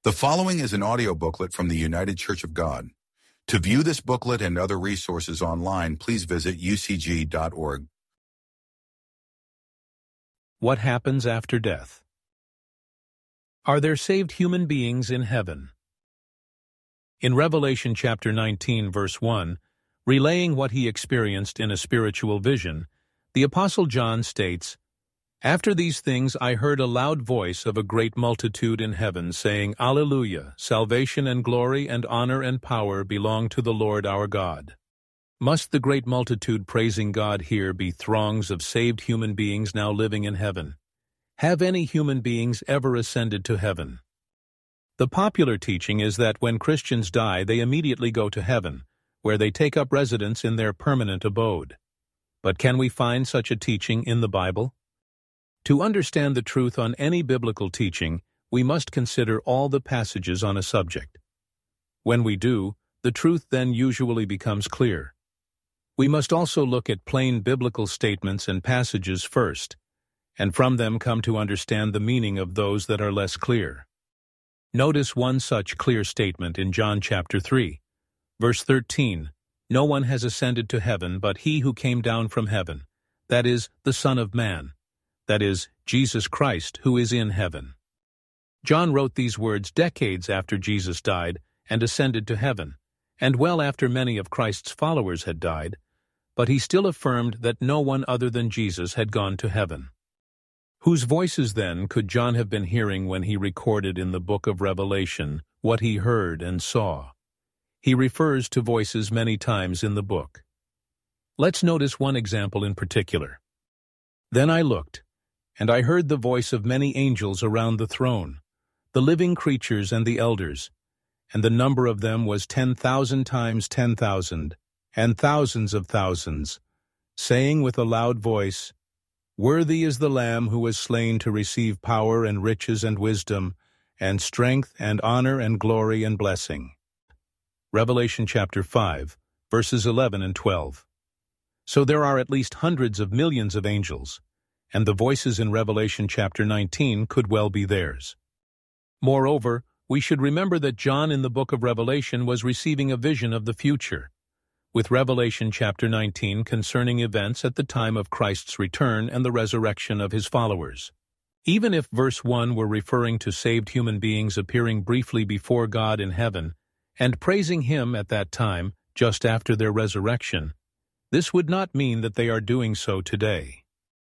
The following is an audio booklet from the United Church of God. To view this booklet and other resources online, please visit ucg.org. What happens after death? Are there saved human beings in heaven? In Revelation chapter 19, verse 1, relaying what he experienced in a spiritual vision, the Apostle John states, "After these things I heard a loud voice of a great multitude in heaven, saying, Alleluia, salvation and glory and honor and power belong to the Lord our God." Must the great multitude praising God here be throngs of saved human beings now living in heaven? Have any human beings ever ascended to heaven? The popular teaching is that when Christians die, they immediately go to heaven, where they take up residence in their permanent abode. But can we find such a teaching in the Bible? To understand the truth on any biblical teaching, we must consider all the passages on a subject. When we do, the truth then usually becomes clear. We must also look at plain biblical statements and passages first, and from them come to understand the meaning of those that are less clear. Notice one such clear statement in John chapter 3, verse 13, "No one has ascended to heaven but he who came down from heaven, that is, the Son of Man, that is, Jesus Christ, who is in heaven." John wrote these words decades after Jesus died and ascended to heaven, and well after many of Christ's followers had died, but he still affirmed that no one other than Jesus had gone to heaven. Whose voices, then, could John have been hearing when he recorded in the book of Revelation what he heard and saw? He refers to voices many times in the book. Let's notice one example in particular. "Then I looked, and I heard the voice of many angels around the throne, the living creatures and the elders, and the number of them was 10,000 times 10,000, and thousands of thousands, saying with a loud voice, 'Worthy is the Lamb who was slain to receive power and riches and wisdom, and strength and honor and glory and blessing.'" Revelation chapter 5, verses 11 and 12. So there are at least hundreds of millions of angels, and the voices in Revelation chapter 19 could well be theirs. Moreover, we should remember that John in the book of Revelation was receiving a vision of the future, with Revelation chapter 19 concerning events at the time of Christ's return and the resurrection of his followers. Even if verse 1 were referring to saved human beings appearing briefly before God in heaven and praising him at that time, just after their resurrection, this would not mean that they are doing so today.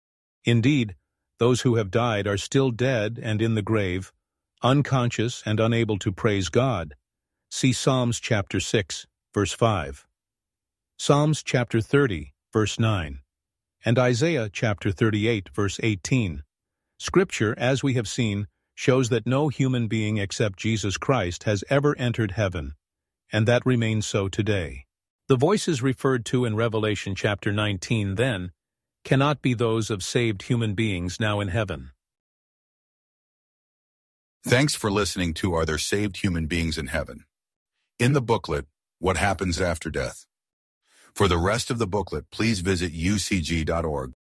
Indeed, those who have died are still dead and in the grave, unconscious and unable to praise God. See Psalms chapter 6, verse 5. Psalms chapter 30, verse 9, and Isaiah chapter 38, verse 18. Scripture, as we have seen, shows that no human being except Jesus Christ has ever entered heaven, and that remains so today. The voices referred to in Revelation chapter 19, then, cannot be those of saved human beings now in heaven. Thanks for listening to Are There Saved Human Beings in Heaven? In the booklet, What Happens After Death? For the rest of the booklet, please visit ucg.org.